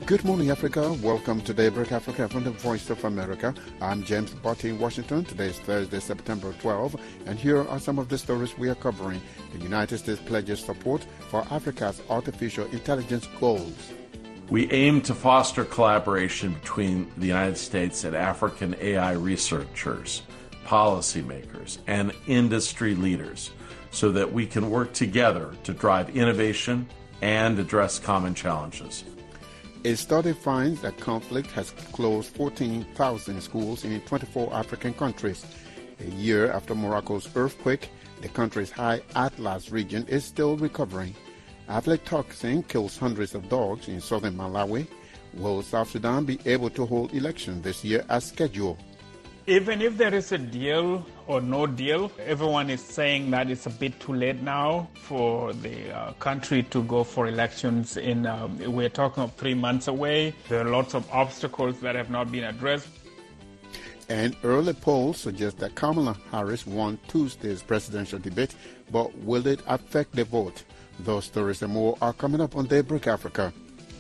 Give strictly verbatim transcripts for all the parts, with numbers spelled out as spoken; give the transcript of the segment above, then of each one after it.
Good morning, Africa. Welcome to Daybreak Africa from the Voice of America. I'm James Botti in Washington. Today is Thursday, September twelfth, and here are some of the stories we are covering. The United States pledges support for Africa's artificial intelligence goals. We aim to foster collaboration between the United States and African A I researchers, policymakers, and industry leaders so that we can work together to drive innovation and address common challenges. A study finds that conflict has closed fourteen thousand schools in twenty-four African countries. A year after Morocco's earthquake, the country's High Atlas region is still recovering. Aflatoxin kills hundreds of dogs in southern Malawi. Will South Sudan be able to hold elections this year as scheduled? Even if there is a deal or no deal, everyone is saying that it's a bit too late now for the uh, country to go for elections. In um, we're talking of three months away. There are lots of obstacles that have not been addressed. And early polls suggest that Kamala Harris won Tuesday's presidential debate, but will it affect the vote? Those stories and more are coming up on Daybreak Africa.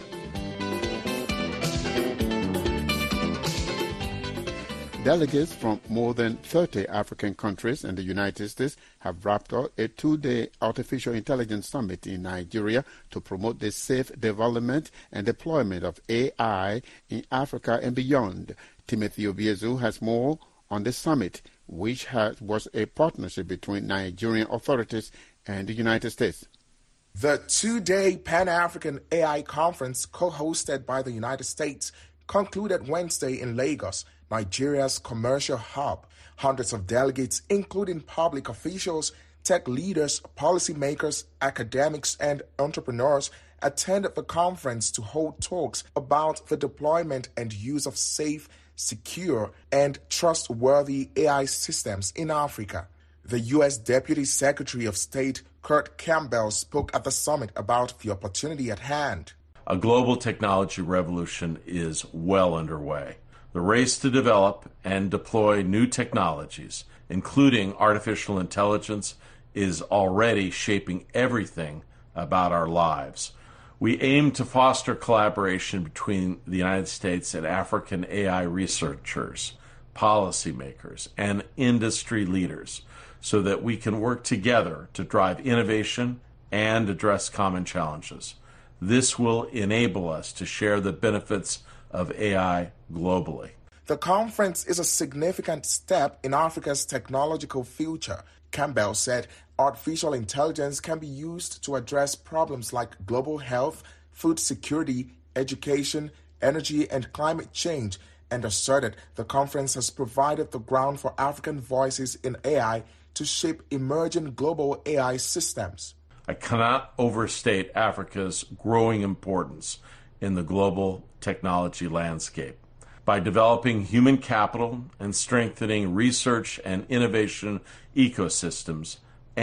Delegates from more than thirty African countries and the United States have wrapped up a two-day artificial intelligence summit in Nigeria to promote the safe development and deployment of A I in Africa and beyond. Timothy Obiezu has more on the summit, which has, was a partnership between Nigerian authorities and the United States. The two-day Pan-African A I conference, co-hosted by the United States, concluded Wednesday in Lagos, Nigeria's commercial hub. Hundreds of delegates, including public officials, tech leaders, policymakers, academics, and entrepreneurs, attended the conference to hold talks about the deployment and use of safe, secure, and trustworthy A I systems in Africa. The U S Deputy Secretary of State, Kurt Campbell, spoke at the summit about the opportunity at hand. A global technology revolution is well underway. The race to develop and deploy new technologies, including artificial intelligence, is already shaping everything about our lives. We aim to foster collaboration between the United States and African A I researchers, policymakers, and industry leaders so that we can work together to drive innovation and address common challenges. This will enable us to share the benefits of A I globally. The conference is a significant step in Africa's technological future. Campbell said artificial intelligence can be used to address problems like global health, food security, education, energy, and climate change, and asserted the conference has provided the ground for African voices in A I to shape emerging global A I systems. I cannot overstate Africa's growing importance in the global technology landscape. By developing human capital and strengthening research and innovation ecosystems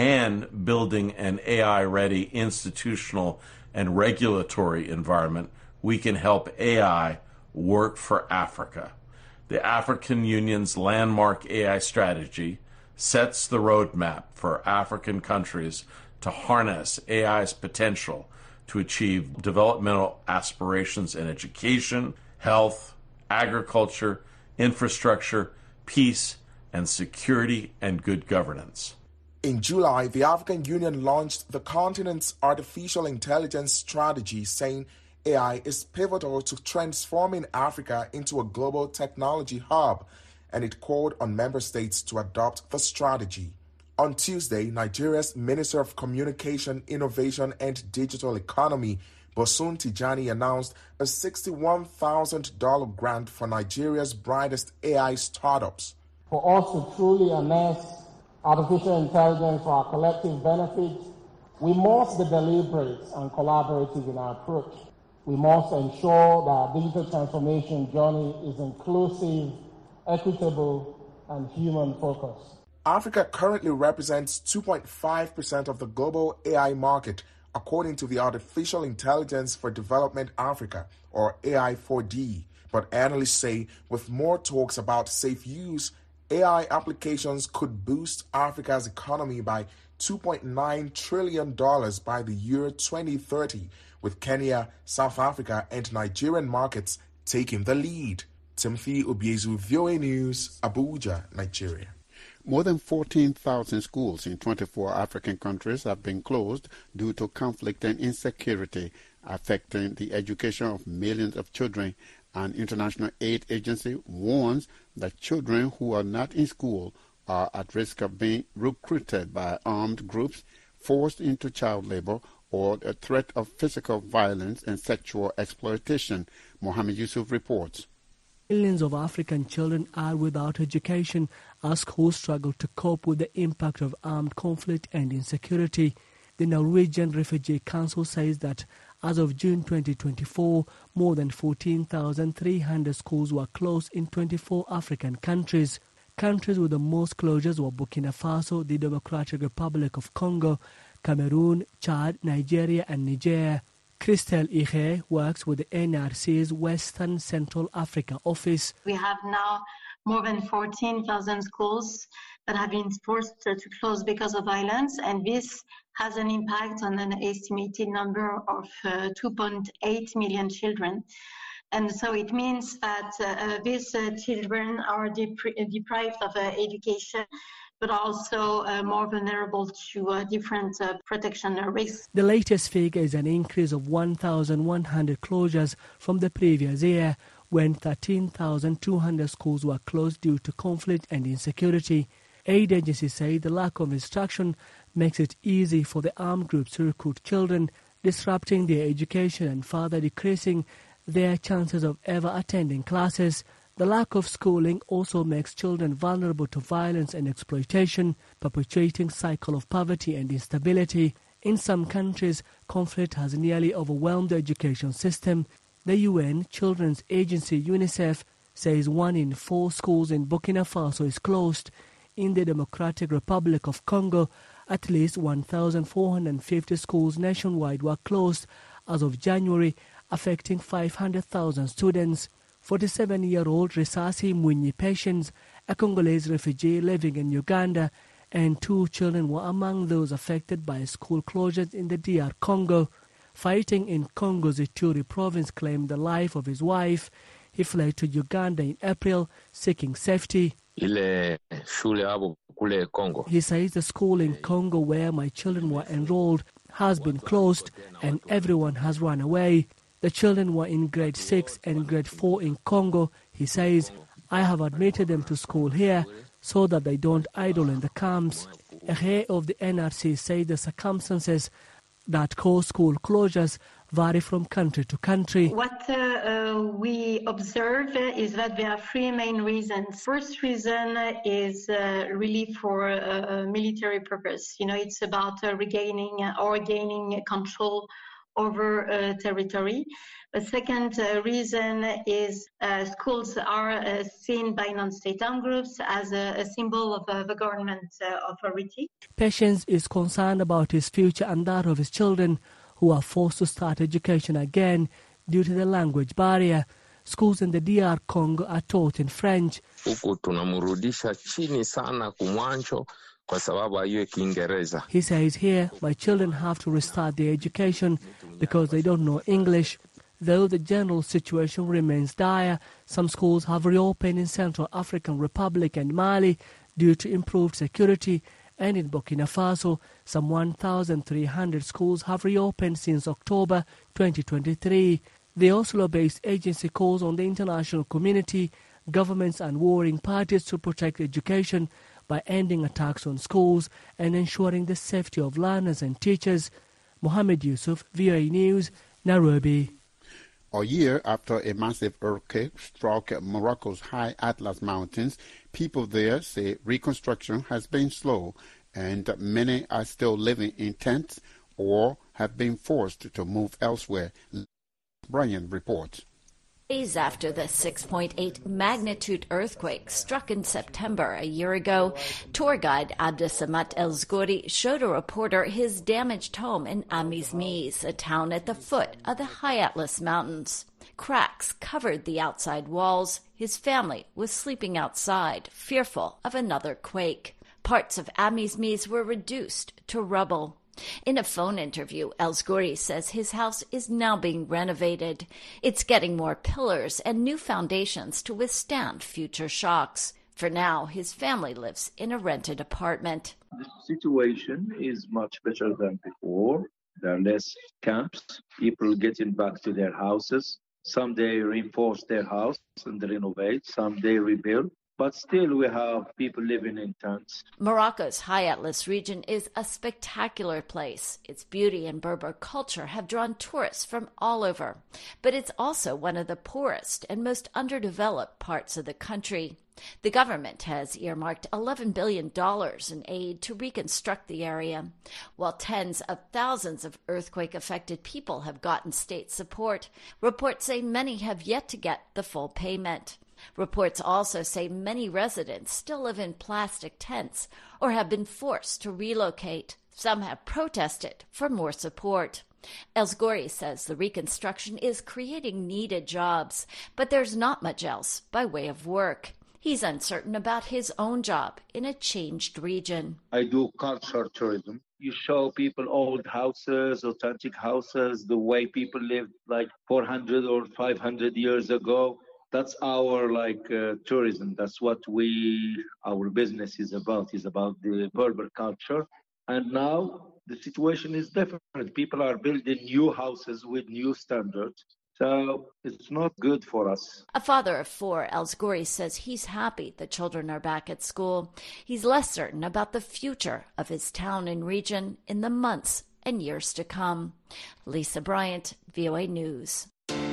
and building an A I-ready institutional and regulatory environment, we can help A I work for Africa. The African Union's landmark A I strategy sets the roadmap for African countries to harness A I's potential to achieve developmental aspirations in education, health, agriculture, infrastructure, peace, and security and good governance. In July, the African Union launched the continent's artificial intelligence strategy, saying A I is pivotal to transforming Africa into a global technology hub, and it called on member states to adopt the strategy. On Tuesday, Nigeria's Minister of Communication, Innovation and Digital Economy, Bosun Tijani, announced a sixty-one thousand dollars grant for Nigeria's brightest A I startups. For us to truly harness artificial intelligence for our collective benefit, we must be deliberate and collaborative in our approach. We must ensure that our digital transformation journey is inclusive, equitable, and human-focused. Africa currently represents two point five percent of the global A I market, according to the Artificial Intelligence for Development Africa, or A I four D. But analysts say with more talks about safe use, A I applications could boost Africa's economy by two point nine trillion dollars by the year twenty thirty, with Kenya, South Africa, and Nigerian markets taking the lead. Timothy Obiezu, V O A News, Abuja, Nigeria. More than fourteen thousand schools in twenty-four African countries have been closed due to conflict and insecurity affecting the education of millions of children. An international aid agency warns that children who are not in school are at risk of being recruited by armed groups, forced into child labor, or a threat of physical violence and sexual exploitation. Mohammed Yusuf reports. Millions of African children are without education as schools struggle to cope with the impact of armed conflict and insecurity. The Norwegian Refugee Council says that as of June twenty twenty-four, more than fourteen thousand three hundred schools were closed in twenty-four African countries. Countries with the most closures were Burkina Faso, the Democratic Republic of Congo, Cameroon, Chad, Nigeria, and Niger. Christelle Ihe works with the N R C's Western Central Africa office. We have now more than fourteen thousand schools that have been forced to close because of violence, and this has an impact on an estimated number of uh, two point eight million children. And so it means that uh, these uh, children are depri- deprived of uh, education, but also uh, more vulnerable to uh, different uh, protection risks. The latest figure is an increase of one thousand one hundred closures from the previous year, when thirteen thousand two hundred schools were closed due to conflict and insecurity. Aid agencies say the lack of instruction makes it easy for the armed groups to recruit children, disrupting their education and further decreasing their chances of ever attending classes. The lack of schooling also makes children vulnerable to violence and exploitation, perpetuating a cycle of poverty and instability. In some countries, conflict has nearly overwhelmed the education system. The U N Children's Agency UNICEF says one in four schools in Burkina Faso is closed. In the Democratic Republic of Congo, at least one thousand four hundred fifty schools nationwide were closed as of January, affecting five hundred thousand students. forty-seven-year-old Risasi Mwinyi Patience, a Congolese refugee living in Uganda, and two children were among those affected by school closures in the D R Congo. Fighting in Congo's Ituri province claimed the life of his wife. He fled to Uganda in April, seeking safety. He says the school in Congo where my children were enrolled has been closed and everyone has run away. The children were in grade six and grade four in Congo. He says, I have admitted them to school here so that they don't idle in the camps. A head of the N R C said the circumstances that cause school closures vary from country to country. What uh, uh, we observe is that there are three main reasons. First reason is uh, really for a military purpose. You know, it's about uh, regaining or gaining control over uh, territory. The second uh, reason is uh, schools are uh, seen by non-state armed groups as a, a symbol of uh, the government uh, authority. Patience is concerned about his future and that of his children, who are forced to start education again due to the language barrier. Schools in the D R Congo are taught in French. He says here, my children have to restart their education because they don't know English. Though the general situation remains dire, some schools have reopened in Central African Republic and Mali due to improved security, and in Burkina Faso, some one thousand three hundred schools have reopened since October twenty twenty-three. The Oslo-based agency calls on the international community, governments and warring parties to protect education by ending attacks on schools and ensuring the safety of learners and teachers. Mohammed Yusuf, V O A News, Nairobi. A year after a massive earthquake struck Morocco's high Atlas Mountains, people there say reconstruction has been slow and many are still living in tents or have been forced to move elsewhere. Brian reports. Days after the six point eight magnitude earthquake struck in September a year ago, tour guide Abdesamat El-Zgouri showed a reporter his damaged home in Amizmiz, a town at the foot of the High Atlas Mountains. Cracks covered the outside walls. His family was sleeping outside, fearful of another quake. Parts of Amizmiz were reduced to rubble. In a phone interview, El-Zghoury says his house is now being renovated. It's getting more pillars and new foundations to withstand future shocks. For now, his family lives in a rented apartment. The situation is much better than before. There are less camps, people getting back to their houses. Some they reinforce their house and renovate, some they rebuild. But still we have people living in tents. Morocco's High Atlas region is a spectacular place. Its beauty and Berber culture have drawn tourists from all over. But it's also one of the poorest and most underdeveloped parts of the country. The government has earmarked eleven billion dollars in aid to reconstruct the area, while tens of thousands of earthquake-affected people have gotten state support. Reports say many have yet to get the full payment. Reports also say many residents still live in plastic tents or have been forced to relocate. Some have protested for more support. El-Zghoury says the reconstruction is creating needed jobs, but there's not much else by way of work. He's uncertain about his own job in a changed region. I do culture tourism. You show people old houses, authentic houses, the way people lived like four hundred or five hundred years ago. That's our like uh, tourism. That's what we, our business is about, is about the Berber culture. And now the situation is different. People are building new houses with new standards. So it's not good for us. A father of four, El-Zghoury says he's happy the children are back at school. He's less certain about the future of his town and region in the months and years to come. Lisa Bryant, V O A News.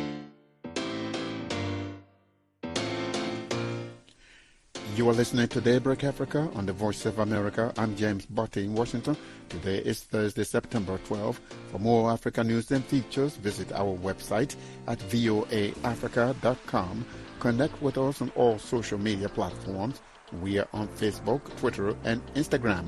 You are listening to Daybreak Africa on the Voice of America. I'm James Botte in Washington. Today is Thursday, September twelfth. For more Africa news and features, visit our website at voa africa dot com. Connect with us on all social media platforms. We are on Facebook, Twitter, and Instagram.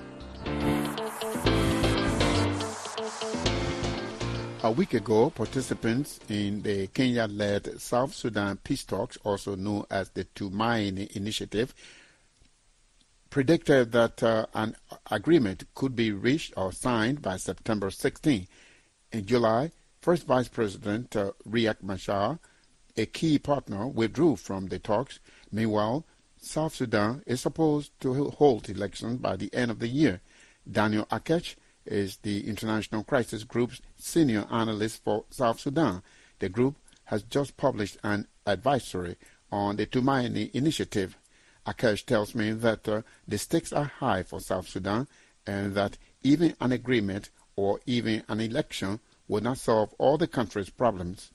A week ago, participants in the Kenya-led South Sudan peace talks, also known as the Tumaini Initiative, predicted that uh, an agreement could be reached or signed by September sixteenth. In July, First Vice President uh, Riek Machar, a key partner, withdrew from the talks. Meanwhile, South Sudan is supposed to hold elections by the end of the year. Daniel Akech is the International Crisis Group's senior analyst for South Sudan. The group has just published an advisory on the Tumaini Initiative. Akech tells me that uh, the stakes are high for South Sudan and that even an agreement or even an election would not solve all the country's problems.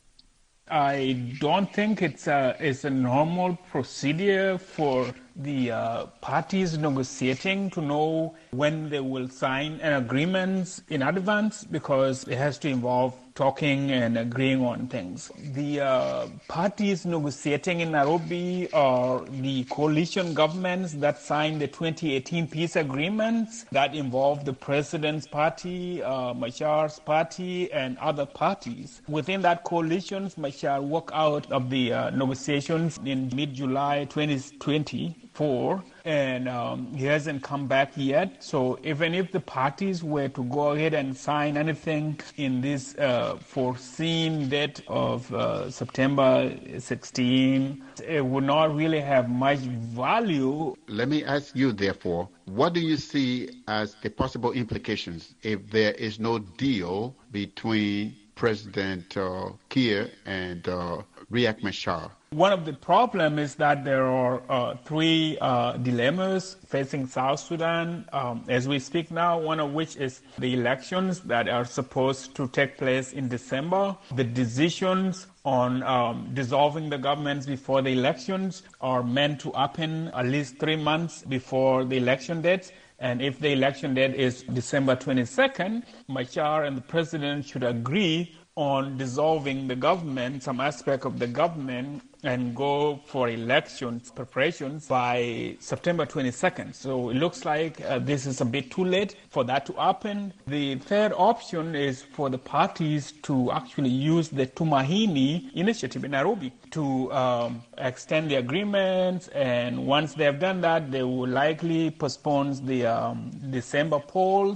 I don't think it's a, it's a normal procedure for the uh, parties negotiating to know when they will sign an agreement in advance, because it has to involve talking and agreeing on things. The uh, parties negotiating in Nairobi are the coalition governments that signed the twenty eighteen peace agreements that involve the president's party, uh, Machar's party, and other parties. Within that coalition, Machar walked out of the uh, negotiations in mid-July twenty twenty-four, and um, he hasn't come back yet. So even if the parties were to go ahead and sign anything in this uh, foreseen date of uh, September sixteenth, it would not really have much value. Let me ask you, therefore, what do you see as the possible implications if there is no deal between President uh, Kiir and uh, Riek Machar? One of the problems is that there are uh, three uh, dilemmas facing South Sudan um, as we speak now, one of which is the elections that are supposed to take place in December. The decisions on um, dissolving the governments before the elections are meant to happen at least three months before the election date. And if the election date is December twenty-second, Machar and the president should agree on dissolving the government, some aspect of the government, and go for elections preparations by September twenty-second. So it looks like uh, this is a bit too late for that to happen. The third option is for the parties to actually use the Tumaini Initiative in Nairobi to um, extend the agreements, and once they have done that, they will likely postpone the um, December polls.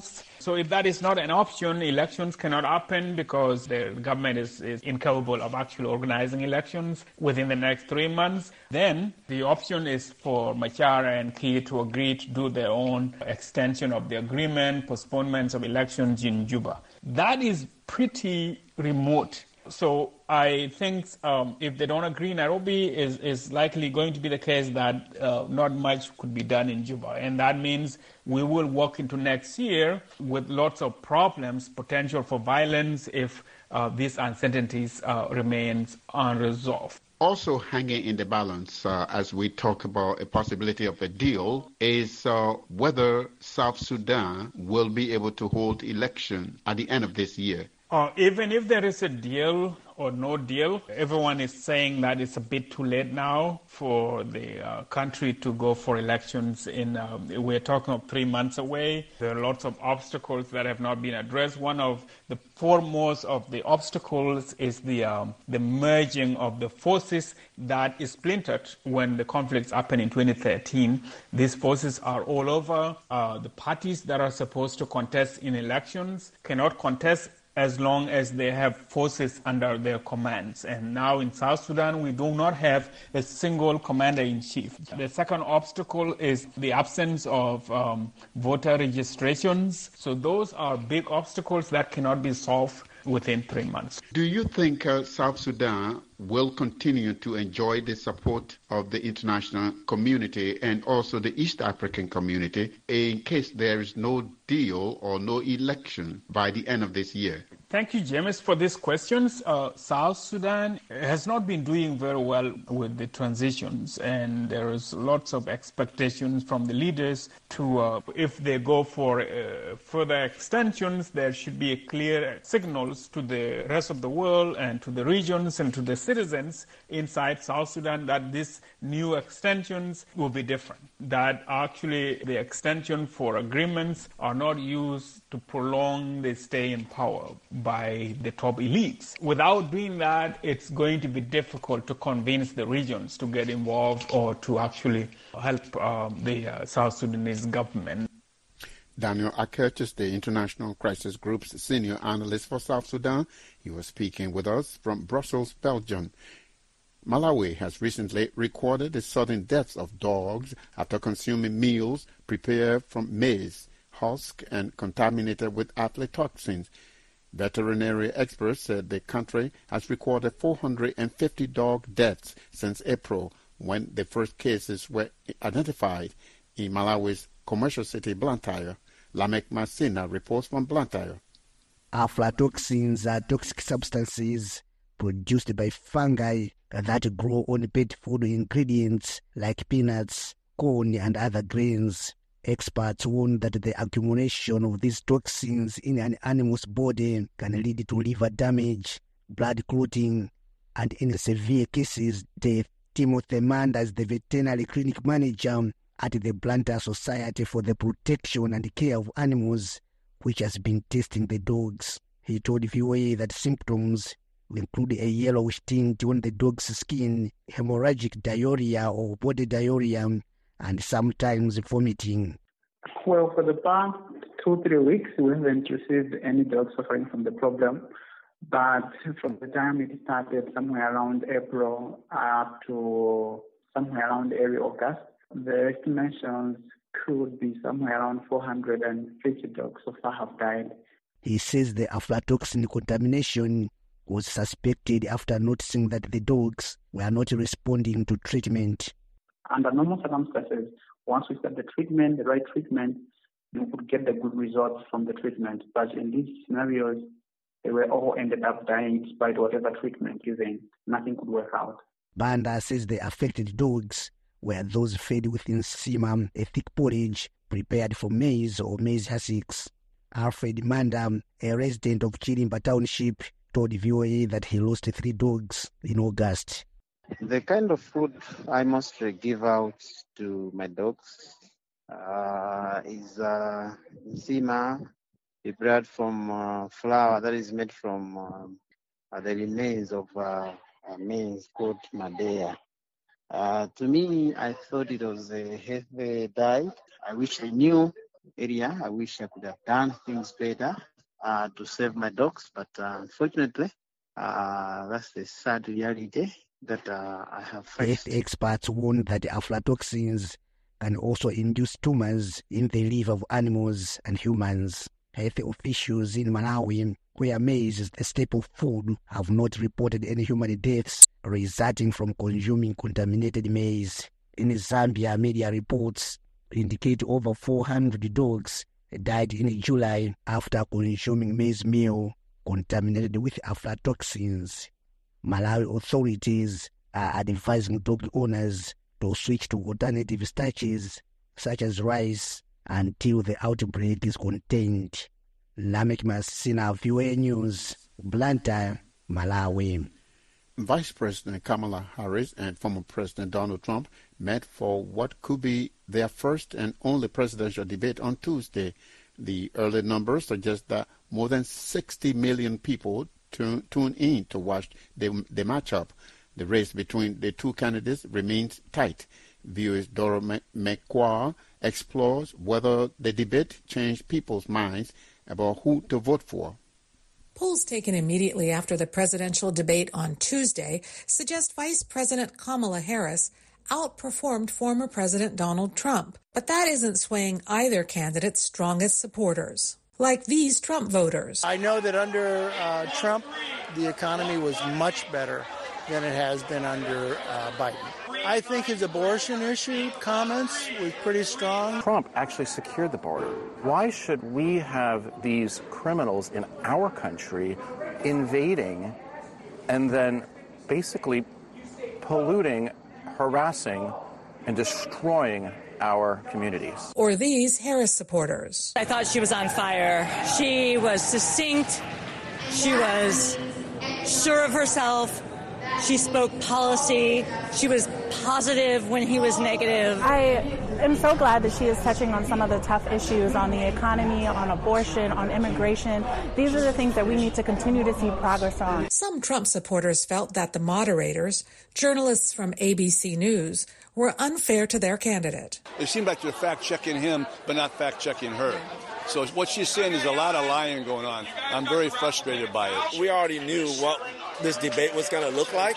So if that is not an option, elections cannot happen because the government is, is incapable of actually organizing elections within the next three months. Then the option is for Machar and Kiir to agree to do their own extension of the agreement, postponements of elections in Juba. That is pretty remote. So I think um, if they don't agree, Nairobi is, is likely going to be the case that uh, not much could be done in Juba. And that means we will walk into next year with lots of problems, potential for violence if uh, these uncertainties uh, remains unresolved. Also hanging in the balance uh, as we talk about a possibility of a deal is uh, whether South Sudan will be able to hold election at the end of this year. Uh, even if there is a deal or no deal, everyone is saying that it's a bit too late now for the uh, country to go for elections. In uh, we're talking of three months away. There are lots of obstacles that have not been addressed. One of the foremost of the obstacles is the um, the merging of the forces that is splintered when the conflicts happened in twenty thirteen. These forces are all over. Uh, the parties that are supposed to contest in elections cannot contest as long as they have forces under their commands. And now in South Sudan, we do not have a single commander-in-chief. The second obstacle is the absence of um, voter registrations. So those are big obstacles that cannot be solved within three months. Do you think uh, South Sudan will continue to enjoy the support of the international community and also the East African community in case there is no deal or no election by the end of this year? Thank you, James, for these questions. Uh, South Sudan has not been doing very well with the transitions, and there is lots of expectations from the leaders to, uh, if they go for uh, further extensions, there should be a clear signals to the rest of the world and to the regions and to the citizens inside South Sudan that these new extensions will be different, that actually the extension for agreements are not used to prolong the stay in power by the top elites. Without doing that, it's going to be difficult to convince the regions to get involved or to actually help um, the uh, South Sudanese government. Daniel Akertis, the International Crisis Group's senior analyst for South Sudan. He was speaking with us from Brussels, Belgium. Malawi has recently recorded the sudden deaths of dogs after consuming meals prepared from maize, husk, and contaminated with aflatoxins. Veterinary experts said the country has recorded four hundred fifty dog deaths since April, when the first cases were identified in Malawi's commercial city Blantyre. Lamek Masina reports from Blantyre. Aflatoxins are toxic substances produced by fungi that grow on pet food ingredients like peanuts, corn, and other grains. Experts warn that the accumulation of these toxins in an animal's body can lead to liver damage, blood clotting, and in severe cases, death. Timothy Manda is the veterinary clinic manager at the Blantyre Society for the Protection and Care of Animals, which has been testing the dogs. He told V O A that symptoms include a yellowish tint on the dog's skin, hemorrhagic diarrhea or body diarrhea, and sometimes vomiting. Well, for the past two, three weeks, we haven't received any dogs suffering from the problem. But from the time it started, somewhere around April up to somewhere around early August, the estimations could be somewhere around four hundred fifty dogs so far have died. He says the aflatoxin contamination was suspected after noticing that the dogs were not responding to treatment. Under normal circumstances, once we start the treatment, the right treatment, you could get the good results from the treatment. But in these scenarios, they were all ended up dying despite whatever treatment given. Nothing could work out. Banda says the affected dogs were those fed with nsima, a thick porridge prepared for maize or maize hussicks. Alfred Manda, a resident of Chirimba Township, told V O A that he lost three dogs in August. The kind of food I mostly give out to my dogs uh, is uh, nsima, a bread from uh, flour that is made from um, uh, the remains of uh, a maize called madea. Uh, to me, I thought it was a healthy diet. I wish I knew area. I wish I could have done things better uh, to save my dogs, but uh, unfortunately, uh, that's the sad reality that uh, I have faced. Health experts warn that aflatoxins can also induce tumors in the liver of animals and humans. Health officials in Malawi, where maize is the staple food, have not reported any human deaths resulting from consuming contaminated maize. In Zambia, media reports indicate over four hundred dogs died in July after consuming maize meal contaminated with aflatoxins. Malawi authorities are advising dog owners to switch to alternative starches such as rice until the outbreak is contained. Lamek Masina, V O A News, Blantyre, Malawi. Vice President Kamala Harris and former President Donald Trump met for what could be their first and only presidential debate on Tuesday. The early numbers suggest that more than sixty million people tune, tune in to watch the, the matchup. The race between the two candidates remains tight. V O A's Dora McQuarrie explores whether the debate changed people's minds about who to vote for. Polls taken immediately after the presidential debate on Tuesday suggest Vice President Kamala Harris outperformed former President Donald Trump. But that isn't swaying either candidate's strongest supporters, like these Trump voters. I know that under uh, Trump, the economy was much better than it has been under uh, Biden. I think his abortion issue comments was pretty strong. Trump actually secured the border. Why should we have these criminals in our country invading and then basically polluting, harassing, and destroying our communities? Or these Harris supporters. I thought she was on fire. She was succinct. She was sure of herself. She spoke policy. She was positive when he was negative. I am so glad that she is touching on some of the tough issues on the economy, on abortion, on immigration. These are the things that we need to continue to see progress on. Some Trump supporters felt that the moderators, journalists from A B C News, were unfair to their candidate. It seemed like they're fact-checking him, but not fact-checking her. So what she's saying is a lot of lying going on. I'm very frustrated by it. We already knew what this debate was going to look like.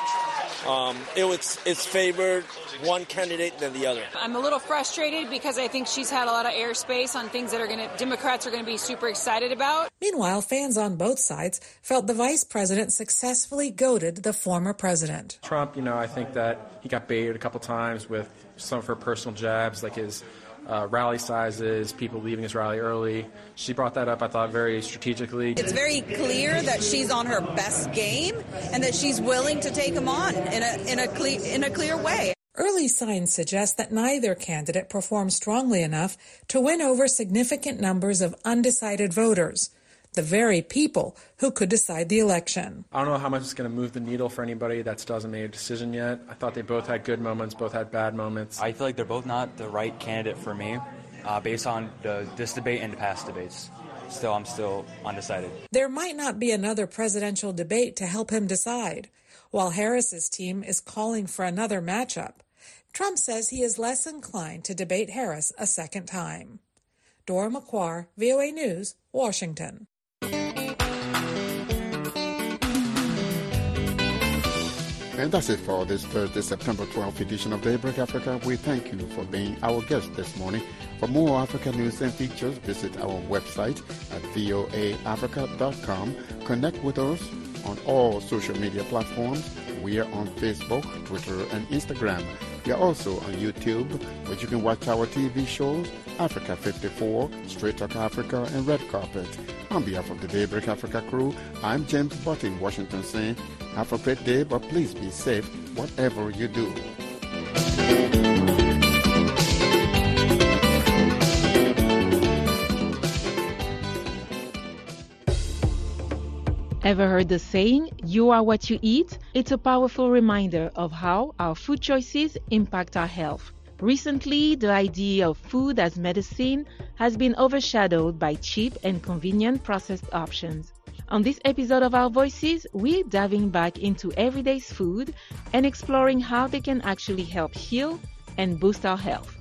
Um, it was it's favored one candidate than the other. I'm a little frustrated because I think she's had a lot of airspace on things that are going to Democrats are going to be super excited about. Meanwhile, fans on both sides felt the vice president successfully goaded the former president. Trump, you know, I think that he got baited a couple times with some of her personal jabs, like his Uh, rally sizes, people leaving his rally early. She brought that up, I thought, very strategically. It's very clear that she's on her best game and that she's willing to take him on in a in a cle- in a clear way. Early signs suggest that neither candidate performed strongly enough to win over significant numbers of undecided voters, the very people who could decide the election. I don't know how much it's going to move the needle for anybody that still hasn't made a decision yet. I thought they both had good moments, both had bad moments. I feel like they're both not the right candidate for me uh, based on the, this debate and the past debates. Still, I'm still undecided. There might not be another presidential debate to help him decide. While Harris's team is calling for another matchup, Trump says he is less inclined to debate Harris a second time. Dora McQuarrie, V O A News, Washington. And that's it for this Thursday, September twelfth edition of Daybreak Africa. We thank you for being our guest this morning. For more Africa news and features, visit our website at voa africa dot com. Connect with us on all social media platforms. We are on Facebook, Twitter, and Instagram. We are also on YouTube, where you can watch our T V shows, Africa fifty-four, Straight Talk Africa, and Red Carpet. On behalf of the Daybreak Africa crew, I'm James Butt in Washington saying, have a great day, but please be safe whatever you do. Ever heard the saying, you are what you eat? It's a powerful reminder of how our food choices impact our health. Recently, the idea of food as medicine has been overshadowed by cheap and convenient processed options. On this episode of Our Voices, we're diving back into everyday food and exploring how they can actually help heal and boost our health.